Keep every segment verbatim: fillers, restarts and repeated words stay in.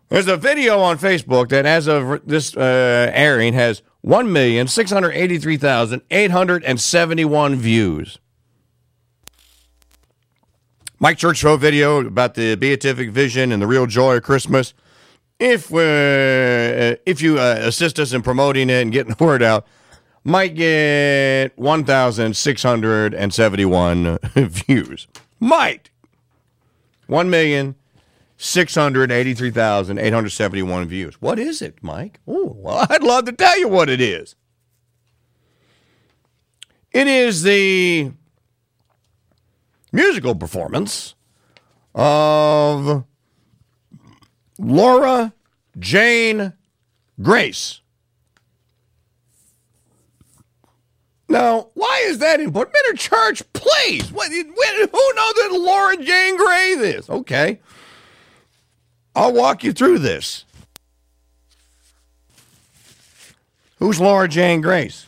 There's a video on Facebook that, as of this uh, airing, has one million six hundred eighty-three thousand eight hundred seventy-one views. Mike Church Show video about the beatific vision and the real joy of Christmas. If uh, if you uh, assist us in promoting it and getting the word out, might get one thousand six hundred seventy-one views. Might. one million six hundred eighty-three thousand eight hundred seventy-one views. What is it, Mike? Oh, well, I'd love to tell you what it is. It is the musical performance of Laura Jane Grace. Now, why is that important? Better church, please. What, who knows that Laura Jane Grace is? Okay. I'll walk you through this. Who's Laura Jane Grace?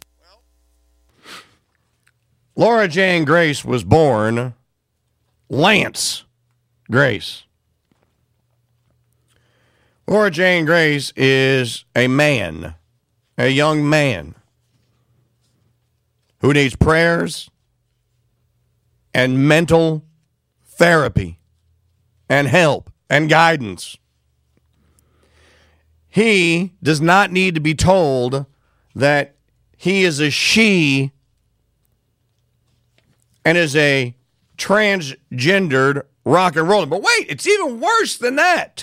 Laura Jane Grace was born Lance Grace. Laura Jane Grace is a man, a young man, who needs prayers and mental therapy and help and guidance. He does not need to be told that he is a she and is a transgendered rock and roller. But wait, it's even worse than that.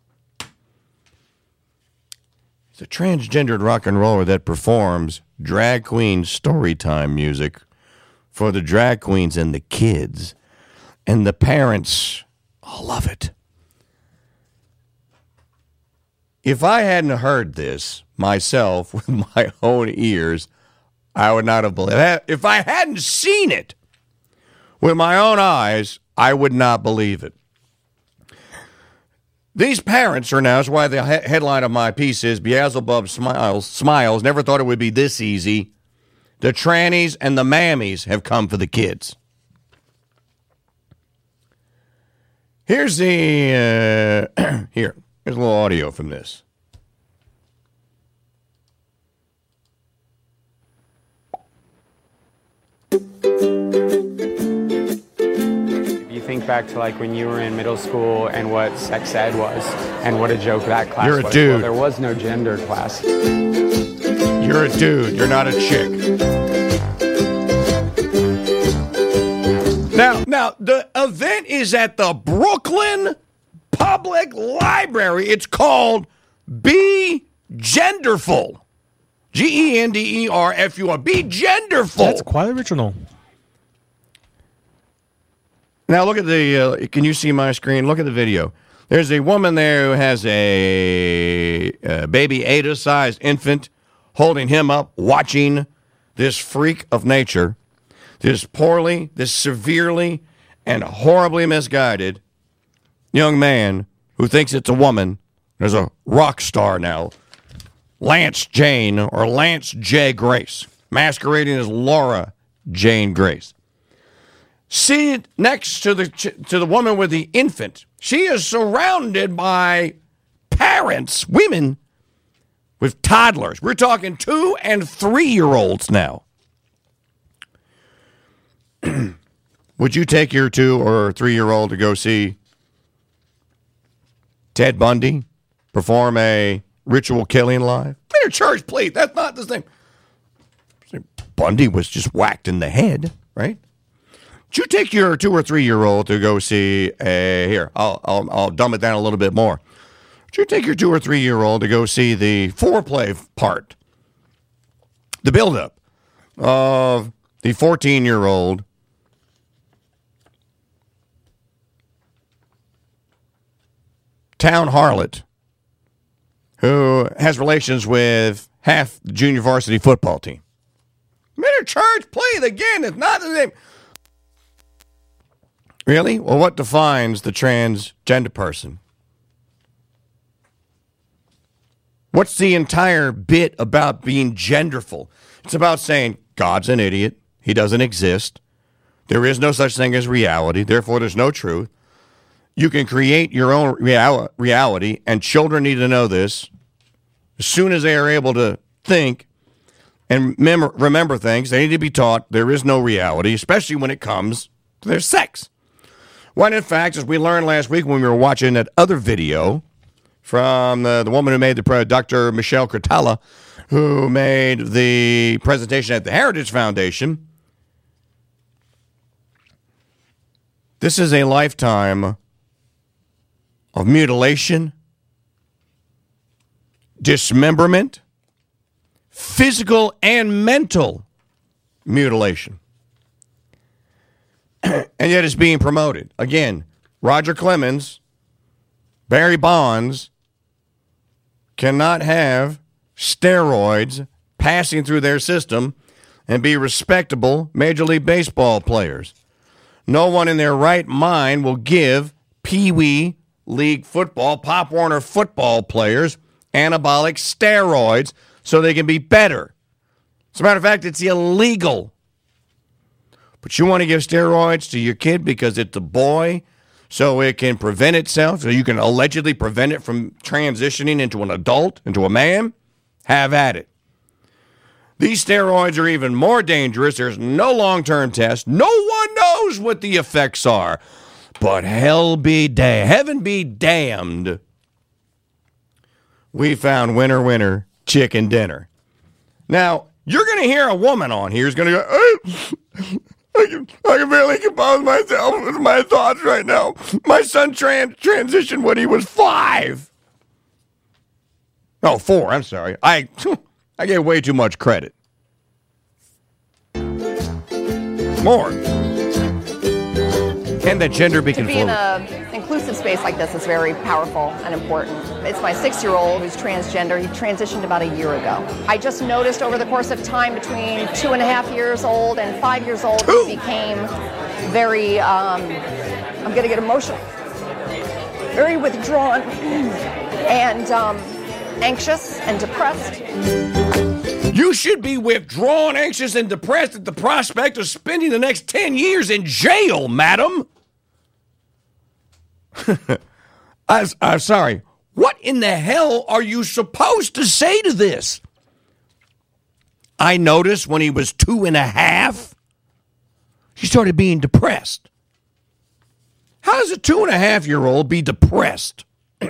It's a transgendered rock and roller that performs drag queen story time music for the drag queens and the kids. And the parents all love it. If I hadn't heard this myself with my own ears, I would not have believed it. If I hadn't seen it with my own eyes, I would not believe it. These parents are now, that's why the he- headline of my piece is Beelzebub smiles, smiles, never thought it would be this easy. The trannies and the mammies have come for the kids. Here's the, uh, here, here's a little audio from this. You think back to like when you were in middle school and what sex ed was and what a joke that class You're a was. dude. Well, there was no gender class. You're a dude. You're not a chick. Now, now the event is at the Brooklyn Public Library. It's called Be Genderful. G E N D E R F U L. Be Genderful. That's quite original. Now look at the, uh, can you see my screen? Look at the video. There's a woman there who has a, a baby Ada-sized infant holding him up, watching this freak of nature, this poorly, this severely, and horribly misguided young man who thinks it's a woman. There's a rock star now, Lance Jane, or Lance J. Grace, masquerading as Laura Jane Grace. Seated next to the to the woman with the infant, she is surrounded by parents, women with toddlers. We're talking two and three-year-olds now. Would you take your two or three-year-old to go see Ted Bundy perform a ritual killing live? Your church, please. That's not the same. Bundy was just whacked in the head, right? Would you take your two or three-year-old to go see a, here, I'll, I'll, I'll dumb it down a little bit more. Would you take your two or three-year-old to go see the foreplay part, the buildup of the fourteen-year-old town harlot who has relations with half the junior varsity football team? Mister Church, please, again, it's not the same. Really? Well, what defines the transgender person? What's the entire bit about being genderful? It's about saying God's an idiot. He doesn't exist. There is no such thing as reality. Therefore, there's no truth. You can create your own real- reality, and children need to know this. As soon as they are able to think and mem- remember things, they need to be taught there is no reality, especially when it comes to their sex. When, in fact, as we learned last week when we were watching that other video from uh, the woman who made the pre- Doctor Michelle Cretella, who made the presentation at the Heritage Foundation, this is a lifetime of mutilation, dismemberment, physical and mental mutilation. And yet it's being promoted. Again, Roger Clemens, Barry Bonds cannot have steroids passing through their system and be respectable Major League Baseball players. No one in their right mind will give Pee Wee League football, Pop Warner football players anabolic steroids so they can be better. As a matter of fact, it's illegal. But you want to give steroids to your kid because it's a boy, so it can prevent itself, so you can allegedly prevent it from transitioning into an adult, into a man? Have at it. These steroids are even more dangerous. There's no long-term test. No one knows what the effects are. But hell be damned, heaven be damned, we found winner, winner, chicken dinner. Now, you're going to hear a woman on here who's going to go, I, I, can, I can barely compose myself with my thoughts right now. My son trans- transitioned when he was five. Oh, four, I'm sorry. I, I gave way too much credit. More. Can that gender be To be in an inclusive space like this is very powerful and important. It's my six-year-old who's transgender. He transitioned about a year ago. I just noticed over the course of time between two and a half years old and five years old, Two. he became very, um, I'm going to get emotional, very withdrawn and um, anxious and depressed. You should be withdrawn, anxious, and depressed at the prospect of spending the next ten years in jail, madam. I, I'm sorry. What in the hell are you supposed to say to this? I noticed when he was two and a half, he started being depressed. How does a two and a half year old be depressed?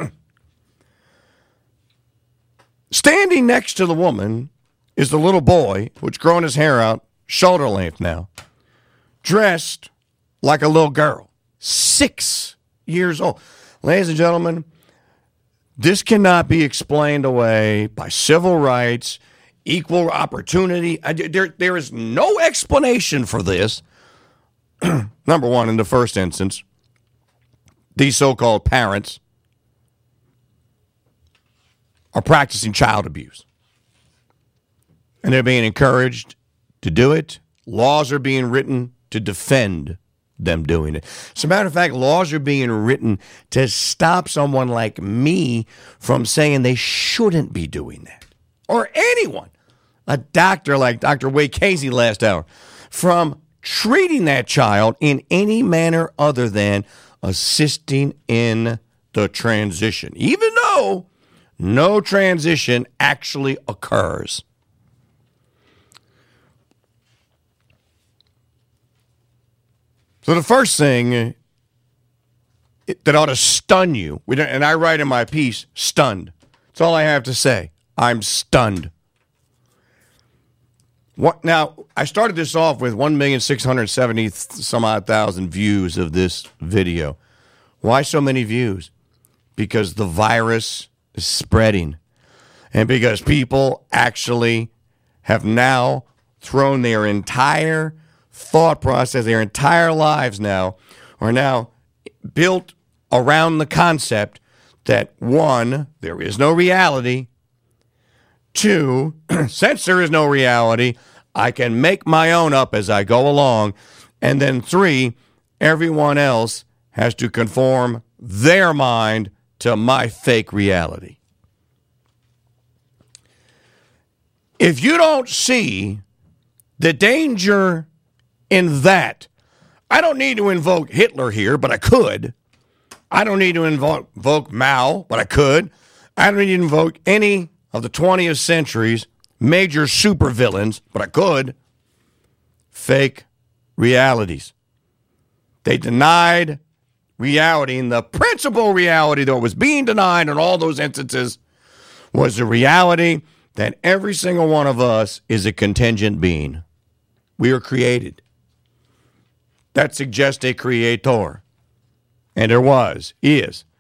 Standing next to the woman is the little boy who's grown his hair out shoulder length now, dressed like a little girl, six years old. Ladies and gentlemen, this cannot be explained away by civil rights, equal opportunity. I, there, there is no explanation for this. Number one, in the first instance, these so-called parents are practicing child abuse. And they're being encouraged to do it. Laws are being written to defend them doing it. As a matter of fact, laws are being written to stop someone like me from saying they shouldn't be doing that. Or anyone, a doctor like Doctor Wade Casey last hour, from treating that child in any manner other than assisting in the transition, even though no transition actually occurs. So the first thing that ought to stun you, and I write in my piece, stunned. That's all I have to say. I'm stunned. What, now, I started this off with one million six hundred seventy some odd thousand views of this video. Why so many views? Because the virus is spreading. And because people actually have now thrown their entire thought process, their entire lives now, are now built around the concept that, one, there is no reality. Two, since there is no reality, I can make my own up as I go along. And then three, everyone else has to conform their mind to my fake reality. If you don't see the danger in that, I don't need to invoke Hitler here, but I could. I don't need to invoke, invoke Mao, but I could. I don't need to invoke any of the twentieth century's major supervillains, but I could. Fake realities. They denied reality, and the principal reality that was being denied in all those instances was the reality that every single one of us is a contingent being. We are created. That suggests a creator. And there was, is,